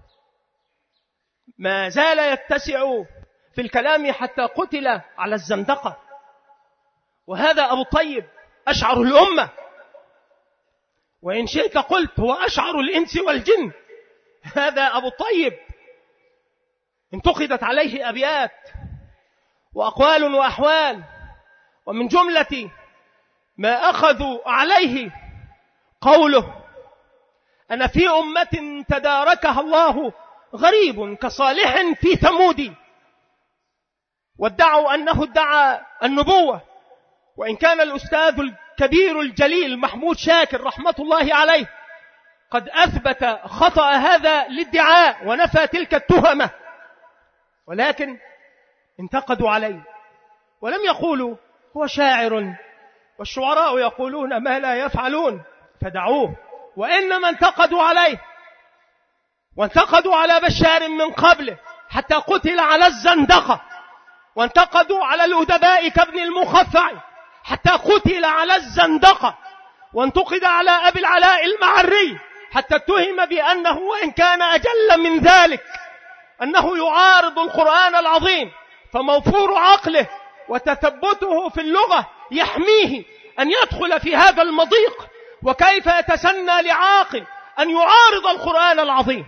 ما زال يتسع في الكلام حتى قتل على الزندقة. وهذا أبو طيب أشعر الأمة، وإن شئت قلت هو أشعر الإنس والجن. هذا أبو طيب انتقدت عليه أبيات وأقوال وأحوال، ومن جملة ما أخذوا عليه قوله: أنا في أمة تداركها الله غريب كصالح في ثمود، وادعوا أنه ادعى النبوة، وإن كان الأستاذ الكبير الجليل محمود شاكر رحمة الله عليه قد أثبت خطأ هذا الادعاء ونفى تلك التهمة، ولكن انتقدوا عليه ولم يقولوا هو شاعر، والشعراء يقولون ما لا يفعلون، فدعوه. وإنما انتقدوا عليه، وانتقدوا على بشار من قبله حتى قتل على الزندقة، وانتقدوا على الأدباء كابن المخفع حتى قتل على الزندقة، وانتقد على أبي العلاء المعري حتى اتهم بأنه وإن كان أجل من ذلك أنه يعارض القرآن العظيم، فموفور عقله وتثبته في اللغة يحميه أن يدخل في هذا المضيق، وكيف يتسنى لعاقل أن يعارض القرآن العظيم؟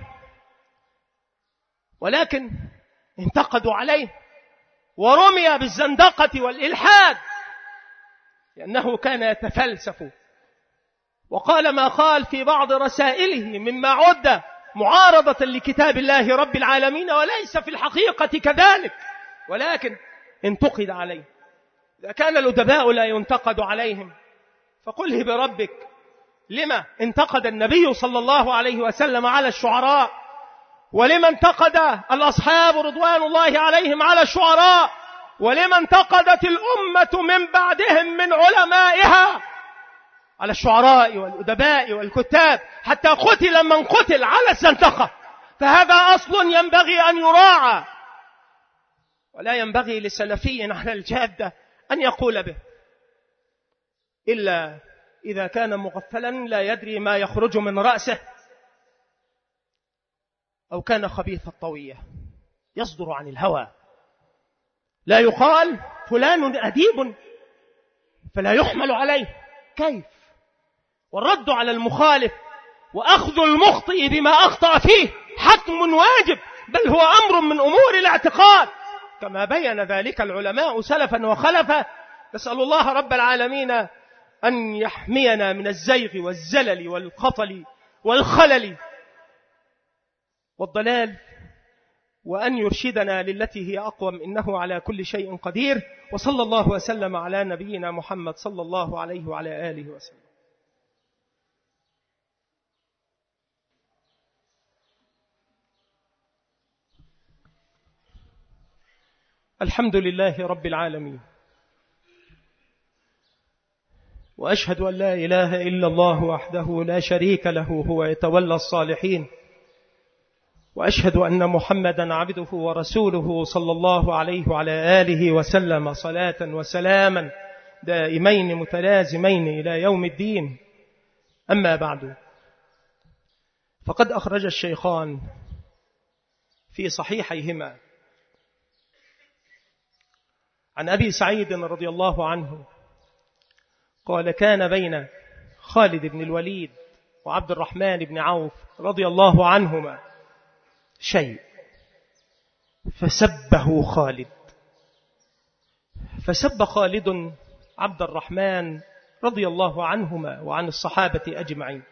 ولكن انتقدوا عليه ورمي بالزندقة والإلحاد لأنه كان يتفلسف، وقال ما قال في بعض رسائله مما عد معارضة لكتاب الله رب العالمين، وليس في الحقيقة كذلك، ولكن انتقد عليه. إذا كان الأدباء لا ينتقد عليهم، فقله بربك، لما انتقد النبي صلى الله عليه وسلم على الشعراء؟ ولما انتقد الأصحاب رضوان الله عليهم على الشعراء؟ ولما انتقدت الأمة من بعدهم من علمائها على الشعراء والأدباء والكتاب حتى قتل من قتل على الزندقة؟ فهذا أصل ينبغي أن يراعى، ولا ينبغي لسلفي على الجادة أن يقول به، إلا إذا كان مغفلا لا يدري ما يخرج من رأسه، أو كان خبيث الطوية يصدر عن الهوى. لا يقال فلان أديب فلا يحمل عليه، كيف؟ والرد على المخالف وأخذ المخطئ بما أخطأ فيه حتم واجب، بل هو أمر من أمور الاعتقاد، كما بين ذلك العلماء سلفا وخلفا. نسأل الله رب العالمين أن يحمينا من الزيغ والزلل والخطل والخلل والضلال، وأن يرشدنا للتي هي أقوم، إنه على كل شيء قدير. وصلى الله وسلم على نبينا محمد صلى الله عليه وعلى آله وسلم. الحمد لله رب العالمين، وأشهد أن لا إله إلا الله وحده لا شريك له، هو يتولى الصالحين وأشهد أن محمدا عبده ورسوله صلى الله عليه وعلى آله وسلم صلاة وسلاما دائمين متلازمين إلى يوم الدين. أما بعد، فقد أخرج الشيخان في صحيحيهما عن أبي سعيد رضي الله عنه قال: كان بين خالد بن الوليد وعبد الرحمن بن عوف رضي الله عنهما شيء، فسبه خالد، فسب خالد عبد الرحمن رضي الله عنهما وعن الصحابة أجمعين.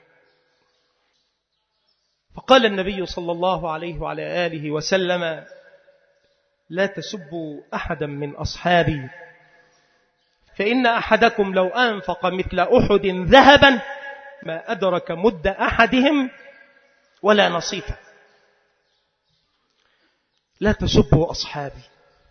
فقال النبي صلى الله عليه وعلى آله وسلم: لا تسبوا أحدا من أصحابي، فإن أحدكم لو أنفق مثل أحد ذهبا ما أدرك مد أحدهم ولا نصيفه. لا تسبوا أصحابي،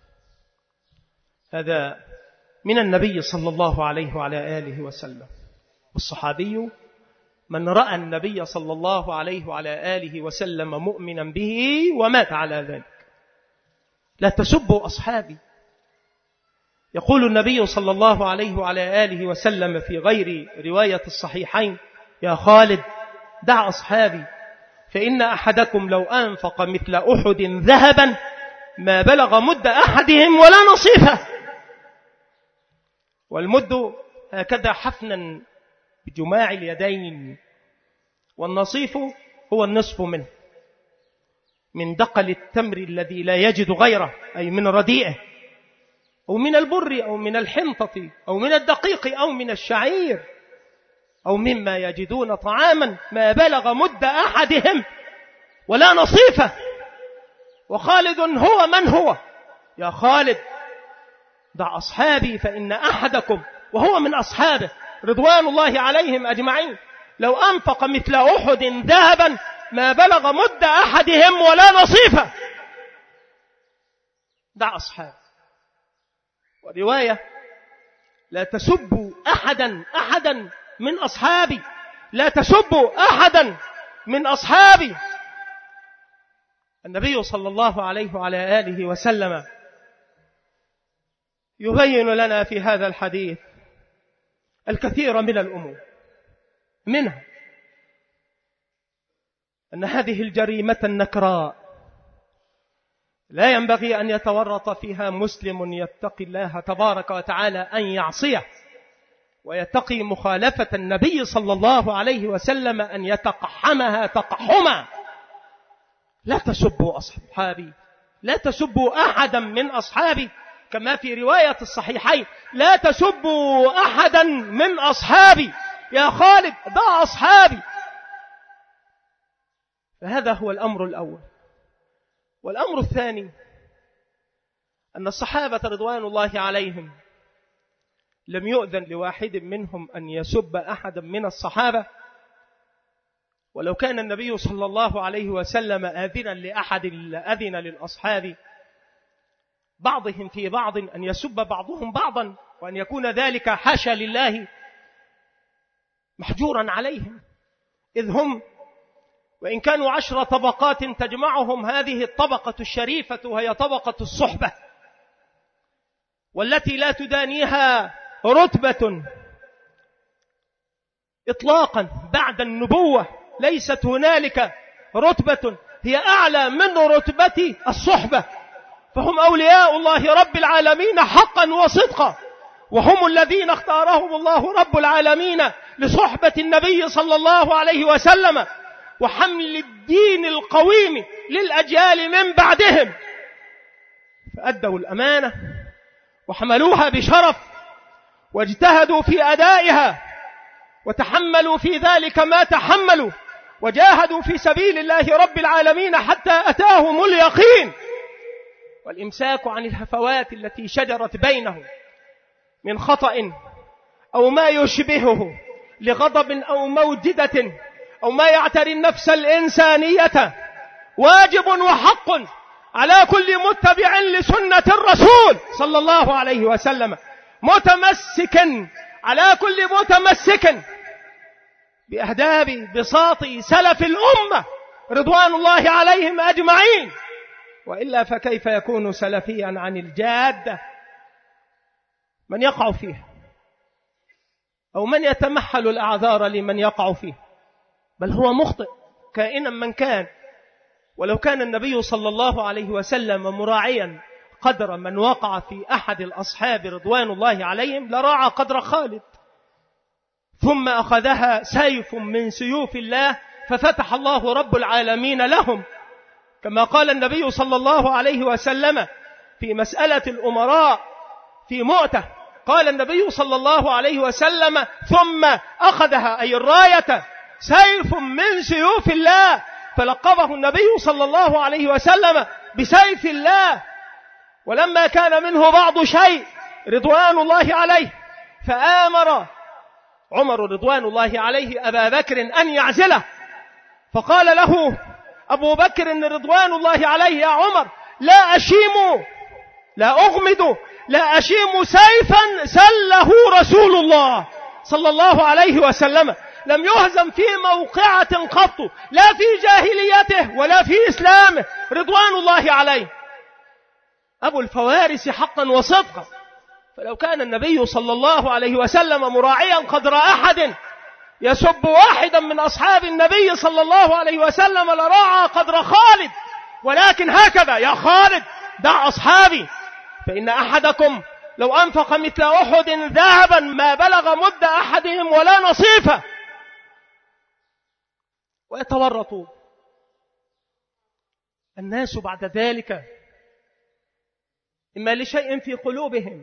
هذا من النبي صلى الله عليه وعلى آله وسلم. والصحابي من رأى النبي صلى الله عليه وعلى آله وسلم مؤمنا به ومات على ذلك. لا تسبوا أصحابي. يقول النبي صلى الله عليه وعلى آله وسلم في غير رواية الصحيحين: يا خالد دع أصحابي، فإن أحدكم لو أنفق مثل أحد ذهبا ما بلغ مد أحدهم ولا نصيفه. والمد هكذا حفنا بجماع اليدين، والنصيف هو النصف منه، من دقل التمر الذي لا يجد غيره، أي من رديئه، أو من البر، أو من الحنطة، أو من الدقيق، أو من الشعير، أو مما يجدون طعاما ما بلغ مد أحدهم ولا نصيفه. وخالد هو من هو: يا خالد دع أصحابي، فإن أحدكم، وهو من أصحابه رضوان الله عليهم أجمعين، لو أنفق مثل أحد ذهبا ما بلغ مد أحدهم ولا نصيفه. دع أصحابي. ورواية: لا تسبوا أحدا أحدا من أصحابي، لا تسبوا أحدا من أصحابي. النبي صلى الله عليه وعلى آله وسلم يبين لنا في هذا الحديث الكثير من الأمور، منها أن هذه الجريمة النكراء لا ينبغي أن يتورط فيها مسلم يتقي الله تبارك وتعالى أن يعصيه، ويتقي مخالفة النبي صلى الله عليه وسلم أن يتقحمها تقحما. لا تسبوا أصحابي، لا تسبوا أحدا من أصحابي، كما في رواية الصحيحين: لا تسبوا أحدا من أصحابي، يا خالد دع أصحابي. فهذا هو الأمر الأول. والأمر الثاني أن الصحابة رضوان الله عليهم لم يؤذن لواحد منهم أن يسب أحدا من الصحابة، ولو كان النبي صلى الله عليه وسلم آذنا لأحد لأذن للأصحاب بعضهم في بعض أن يسب بعضهم بعضا، وأن يكون ذلك حاشا لله محجورا عليهم، إذ هم وإن كانوا عشر طبقات تجمعهم هذه الطبقة الشريفة وهي طبقة الصحبة، والتي لا تدانيها رتبة إطلاقا بعد النبوة. ليست هنالك رتبة هي أعلى من رتبة الصحبة، فهم أولياء الله رب العالمين حقا وصدقا، وهم الذين اختارهم الله رب العالمين لصحبة النبي صلى الله عليه وسلم وحمل الدين القويم للأجيال من بعدهم. فأدوا الأمانة وحملوها بشرف، واجتهدوا في أدائها، وتحملوا في ذلك ما تحملوا، وجاهدوا في سبيل الله رب العالمين حتى أتاهم اليقين. والإمساك عن الهفوات التي شجرت بينهم من خطأ أو ما يشبهه لغضب أو موجدة أو ما يعتري النفس الإنسانية واجب وحق على كل متبع لسنة الرسول صلى الله عليه وسلم، متمسك على كل متمسك بأهداب بساط سلف الأمة رضوان الله عليهم أجمعين، وإلا فكيف يكون سلفيا عن الجادة من يقع فيه، أو من يتمحل الأعذار لمن يقع فيه، بل هو مخطئ كائنا من كان. ولو كان النبي صلى الله عليه وسلم مراعيا قدر من وقع في أحد الأصحاب رضوان الله عليهم لراعى قدر خالد، ثم أخذها سيف من سيوف الله ففتح الله رب العالمين لهم، كما قال النبي صلى الله عليه وسلم في مسألة الأمراء في مؤتة، قال النبي صلى الله عليه وسلم ثم أخذها أي الراية سيف من سيوف الله، فلقبه النبي صلى الله عليه وسلم بسيف الله. ولما كان منه بعض شيء رضوان الله عليه فآمر عمر رضوان الله عليه أبا بكر أن يعزله، فقال له أبو بكر رضوان الله عليه يا عمر لا أشيم لا أغمد لا أشيم سيفا سله رسول الله صلى الله عليه وسلم، لم يهزم في موقعة قط لا في جاهليته ولا في إسلامه رضوان الله عليه، أبو الفوارس حقا وصدقا. فلو كان النبي صلى الله عليه وسلم مراعيا قدر أحد يسب واحدا من أصحاب النبي صلى الله عليه وسلم لراعى قدر خالد، ولكن هكذا يا خالد دع أصحابي، فإن أحدكم لو أنفق مثل أحد ذهبا ما بلغ مد أحدهم ولا نصيفه. ويتورط الناس بعد ذلك إما لشيء في قلوبهم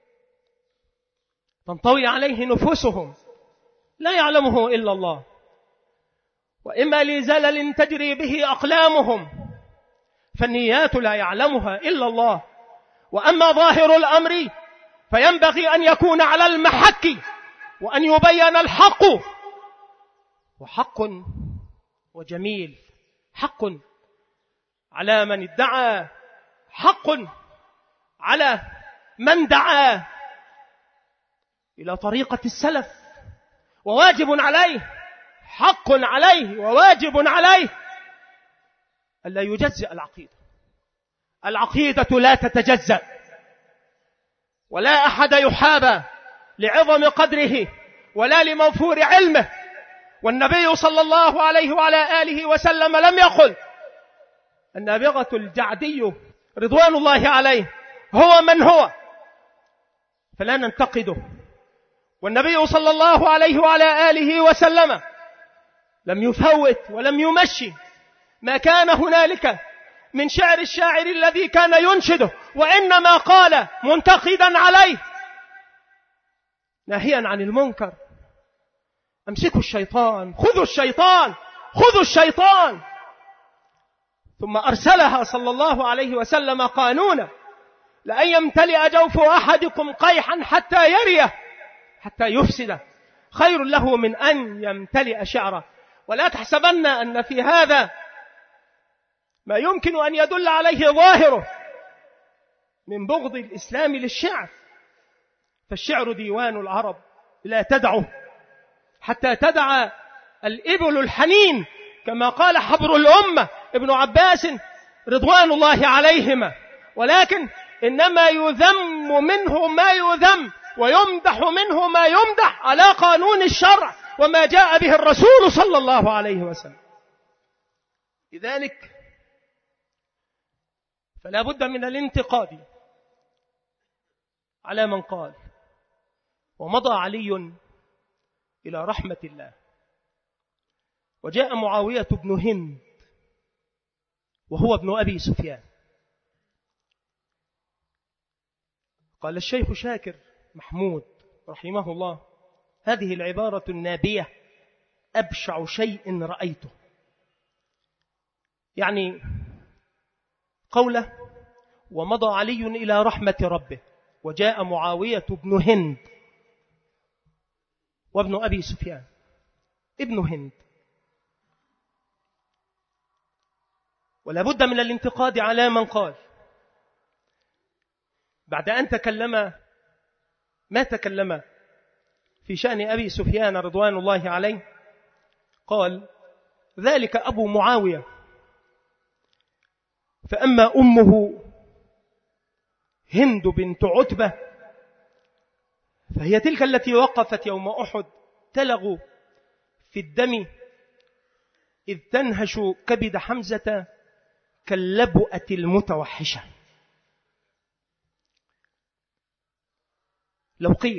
تنطوي عليه نفوسهم لا يعلمه إلا الله، وإما لزلل تجري به أقلامهم فالنيات لا يعلمها إلا الله. وأما ظاهر الأمر فينبغي أن يكون على المحك وأن يبين الحق، وحق وجميل، حق على من ادعى، حق على من دعا إلى طريقة السلف، وواجب عليه حق عليه وواجب عليه ألا يجزئ العقيدة. العقيدة لا تتجزأ، ولا أحد يحابى لعظم قدره ولا لموفور علمه. والنبي صلى الله عليه وعلى آله وسلم لم يقل النابغة الجعدي رضوان الله عليه هو من هو، فلا ننتقده. والنبي صلى الله عليه وعلى آله وسلم لم يفوت ولم يمشي ما كان هنالك من شعر الشاعر الذي كان ينشده، وإنما قال منتقدا عليه ناهيا عن المنكر أمسكوا الشيطان، خذوا الشيطان، خذوا الشيطان. ثم أرسلها صلى الله عليه وسلم قانونا لأن يمتلئ جوف أحدكم قيحا حتى يريه حتى يفسده خير له من أن يمتلئ شعره. ولا تحسبن أن في هذا ما يمكن أن يدل عليه ظاهره من بغض الإسلام للشعر، فالشعر ديوان العرب لا تدعه حتى تدع الإبل الحنين، كما قال حبر الأمة ابن عباس رضوان الله عليهما، ولكن إنما يذم منه ما يذم ويمدح منه ما يمدح على قانون الشرع وما جاء به الرسول صلى الله عليه وسلم. لذلك فلا بد من الانتقاد على من قال ومضى علي إلى رحمة الله، وجاء معاوية بن هند وهو ابن أبي سفيان. قال الشيخ شاكر محمود رحمه الله هذه العبارة النابية أبشع شيء رأيته، يعني قوله ومضى علي إلى رحمة ربه وجاء معاوية بن هند وابن أبي سفيان. ابن هند، ولا بد من الانتقاد على من قال بعد أن تكلم ما تكلم في شأن أبي سفيان رضوان الله عليه، قال ذلك أبو معاوية فأما أمه هند بنت عتبة فهي تلك التي وقفت يوم أحد تلغ في الدم إذ تنهش كبد حمزة كاللبؤة المتوحشة. لو قيل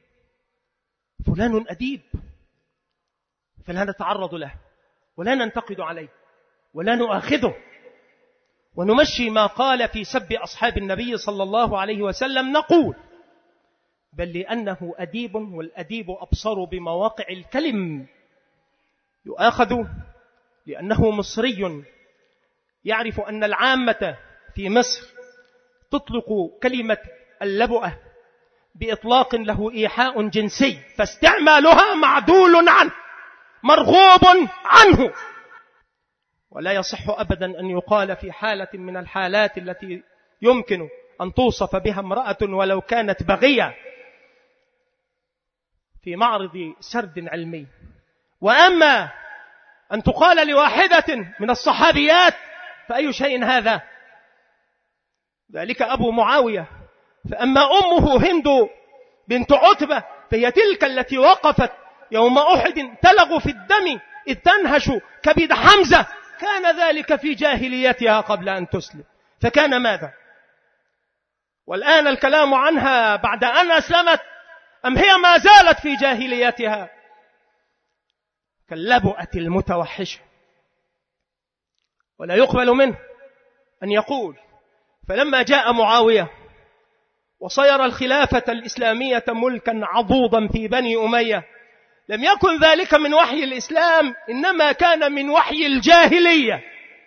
فلان أديب فلا نتعرض له ولا ننتقد عليه ولا نؤاخذه ونمشي ما قال في سب أصحاب النبي صلى الله عليه وسلم، نقول بل لأنه أديب والأديب أبصر بمواقع الكلم يؤاخذ لأنه مصري يعرف أن العامة في مصر تطلق كلمة اللبؤة بإطلاق له إيحاء جنسي، فاستعمالها معدول عنه مرغوب عنه، ولا يصح أبدا أن يقال في حالة من الحالات التي يمكن أن توصف بها امرأة ولو كانت بغية في معرض سرد علمي. وأما أن تقال لواحدة من الصحابيات فأي شيء هذا؟ ذلك أبو معاوية. فأما أمه هند بنت عتبة فهي تلك التي وقفت يوم أحد تلغ في الدم إذ تنهش كبد حمزة، كان ذلك في جاهليتها قبل أن تسلم، فكان ماذا؟ والآن الكلام عنها بعد أن أسلمت أم هي ما زالت في جاهليتها؟ كاللبؤة المتوحشة. ولا يقبل منه أن يقول فلما جاء معاوية وصير الخلافة الإسلامية ملكا عضوضا في بني أمية لم يكن ذلك من وحي الإسلام، إنما كان من وحي الجاهلية.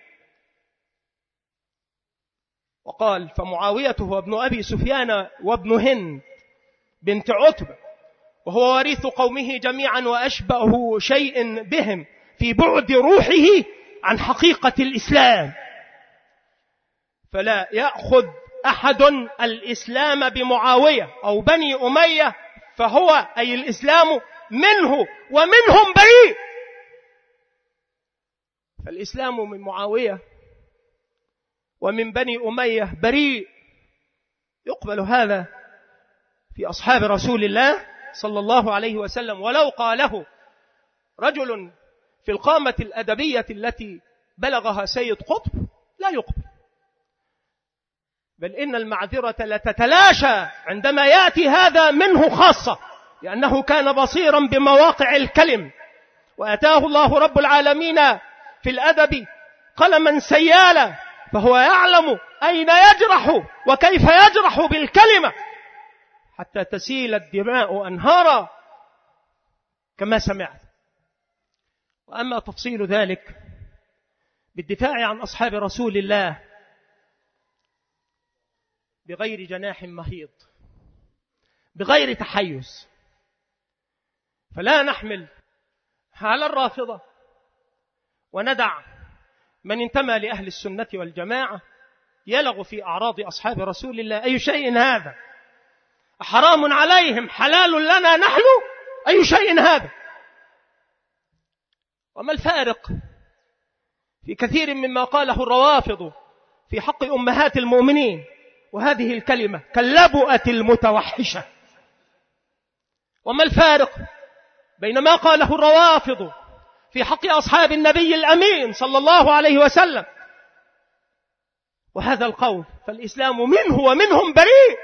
وقال فمعاوية هو ابن أبي سفيان وابن هند بنت عتبة وهو وريث قومه جميعا وأشبه شيء بهم في بعد روحه عن حقيقة الإسلام، فلا يأخذ أحد الإسلام بمعاوية أو بني أمية، فهو أي الإسلام منه ومنهم بريء. فالإسلام من معاوية ومن بني أمية بريء. يقبل هذا في أصحاب رسول الله صلى الله عليه وسلم، ولو قاله رجل في القامة الأدبية التي بلغها سيد قطب لا يقبل، بل إن المعذرة لتتلاشى عندما يأتي هذا منه خاصة، لأنه كان بصيرا بمواقع الكلم، وأتاه الله رب العالمين في الأدب قلما سيالا، فهو يعلم أين يجرح وكيف يجرح بالكلمة حتى تسيل الدماء أنهارا كما سمعت. وأما تفصيل ذلك بالدفاع عن أصحاب رسول الله بغير جناح مهيض بغير تحيز، فلا نحمل على الرافضة وندع من انتمى لأهل السنة والجماعة يلغ في أعراض أصحاب رسول الله. أي شيء هذا؟ حرام عليهم حلال لنا نحن؟ أي شيء هذا؟ وما الفارق في كثير مما قاله الروافض في حق أمهات المؤمنين وهذه الكلمة كاللبؤة المتوحشة؟ وما الفارق بين ما قاله الروافض في حق أصحاب النبي الأمين صلى الله عليه وسلم وهذا القول؟ فالإسلام منه ومنهم بريء.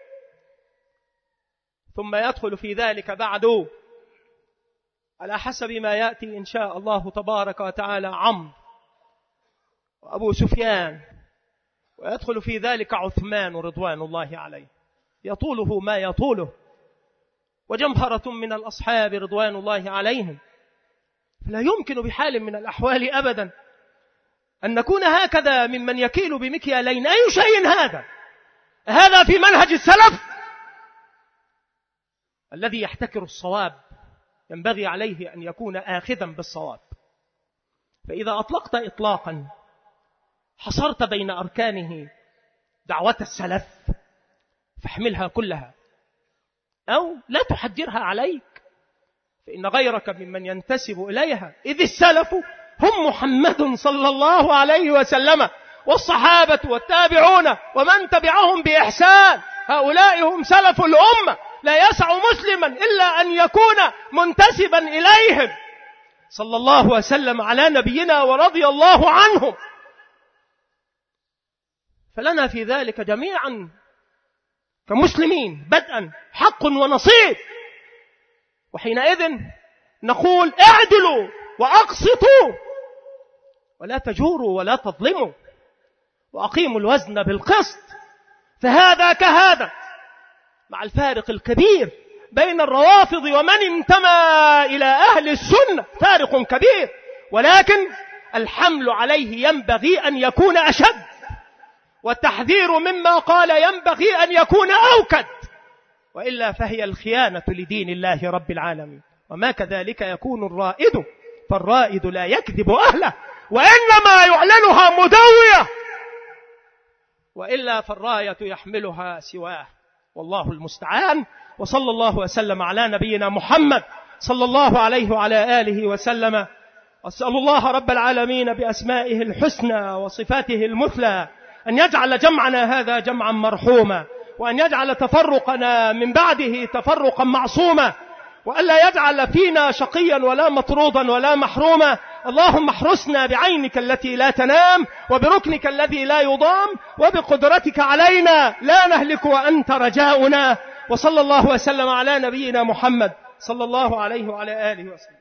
ثم يدخل في ذلك بعد على حسب ما يأتي إن شاء الله تبارك وتعالى عمرو وأبو سفيان، ويدخل في ذلك عثمان رضوان الله عليه يطوله ما يطوله، وجمهرة من الأصحاب رضوان الله عليهم. فلا يمكن بحال من الأحوال أبدا أن نكون هكذا ممن يكيل بمكيالين. أي شيء هذا؟ هذا في منهج السلف. الذي يحتكر الصواب ينبغي عليه أن يكون آخذا بالصواب، فإذا أطلقت إطلاقا حصرت بين أركانه دعوة السلف فاحملها كلها أو لا تحجرها عليك، فإن غيرك ممن ينتسب إليها، إذ السلف هم محمد صلى الله عليه وسلم والصحابة والتابعون ومن تبعهم بإحسان، هؤلاء هم سلف الأمة، لا يسع مسلما إلا أن يكون منتسبا إليهم. صلى الله وسلم على نبينا ورضي الله عنهم. فلنا في ذلك جميعا كمسلمين بدءا حق ونصيب، وحينئذ نقول اعدلوا وأقسطوا ولا تجوروا ولا تظلموا وأقيموا الوزن بالقسط، فهذا كهذا، مع الفارق الكبير بين الروافض ومن انتمى إلى أهل السنة، فارق كبير، ولكن الحمل عليه ينبغي أن يكون أشد، والتحذير مما قال ينبغي أن يكون أوكد، وإلا فهي الخيانة لدين الله رب العالمين. وما كذلك يكون الرائد، فالرائد لا يكذب أهله، وإنما يعلنها مدوية، وإلا فالراية يحملها سواه، والله المستعان. وصلى الله وسلم على نبينا محمد صلى الله عليه وعلى آله وسلم. أسأل الله رب العالمين بأسمائه الحسنى وصفاته المثلى أن يجعل جمعنا هذا جمعا مرحوما، وأن يجعل تفرقنا من بعده تفرقا معصوما، وألا يجعل فينا شقيا ولا مطرودا ولا محروما. اللهم احرسنا بعينك التي لا تنام، وبركنك الذي لا يضام، وبقدرتك علينا لا نهلك وأنت رجاؤنا. وصلى الله وسلم على نبينا محمد صلى الله عليه وعلى آله وسلم.